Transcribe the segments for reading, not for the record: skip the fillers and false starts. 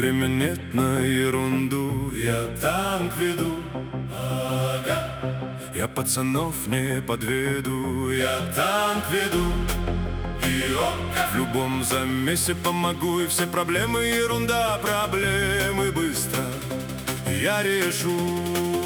время нет на ерунду. Я танк веду, ага. Я пацанов не подведу. Я танк веду, в любом замесе помогу. И все проблемы ерунда, проблемы быстро я решу.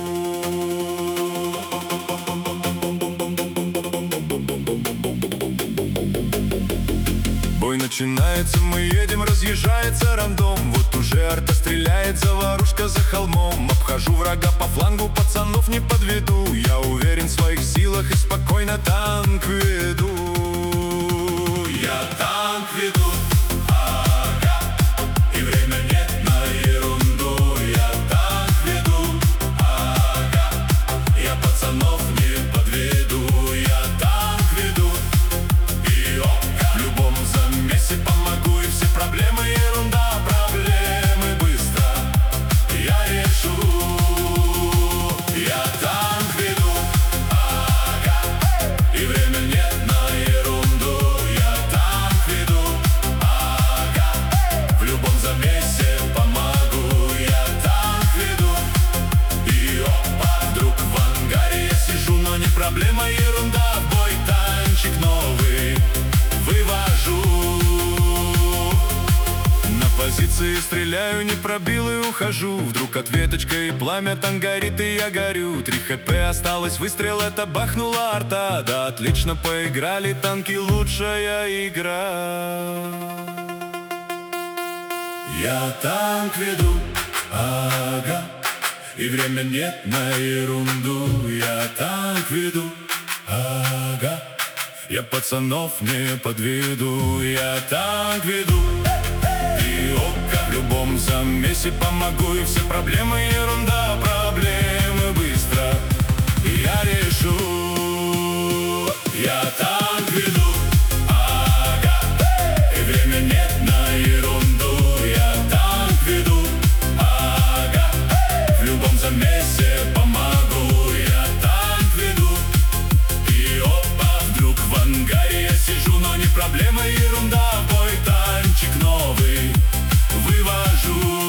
Бой начинается, мы едем, разъезжается рандом. Вот уже арта стреляет, заварушка за холмом. Обхожу врага по флангу, пацанов не подведу. Я уверен в своих силах и спокойно танк веду. Я танк веду, ага. И время нет на ерунду. Я танк веду, ага. Я пацанов не подведу. Я танк веду, и опа. В любом замесе помогу. И все проблемы ерунда, проблемы быстро я решу. Я танк веду, ага. И время нет на ерунду. Я танк веду, ага. В любом замесе помогу. Я танк веду, и опа. Вдруг в ангаре я сижу, но не проблема, ерунда. В бой танчик новый вывожу. На позиции стреляю, не пробил и ухожу. Вдруг ответочка и пламя там горит, и я горю. 3 хп осталось, выстрел, это бахнула арта. Да, отлично поиграли, танки лучшая игра. Я танк веду, ага. И время нет на ерунду. Я танк веду, ага. Я пацанов не подведу. Я танк веду, и опа. В любом замесе помогу. И все проблемы ерунда, проблемы быстро я решу. Я танк веду, ага. И время нет на ерунду. Я танк веду, ага. В любом замесе помогу. Я танк веду, и опа. Вдруг в ангаре я сижу, но не проблема, ерунда. Бой танчик новый вывожу.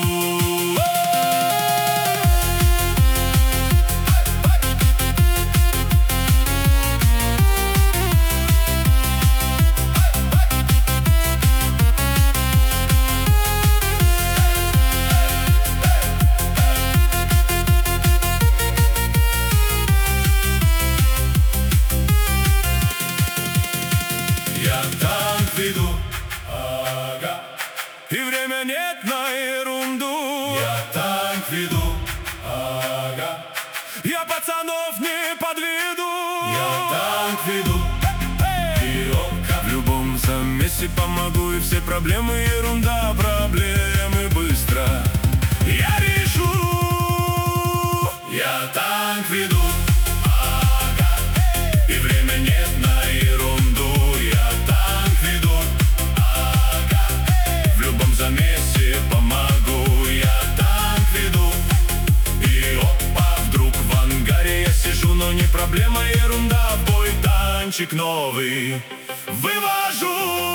Я танк веду, ага. И время нет на ерунду. Я танк веду, ага. Я пацанов не подведу. Я танк веду, и опа. В любом замесе помогу. И все проблемы ерунда, проблемы быстро я решу. Я танк веду, ага. И время нет на ерунду. Я танк веду, ага. В любом замесе помогу. Я танк веду, и опа. Вдруг в ангаре я сижу, но не проблема, ерунда. В бой танчик новый вывожу.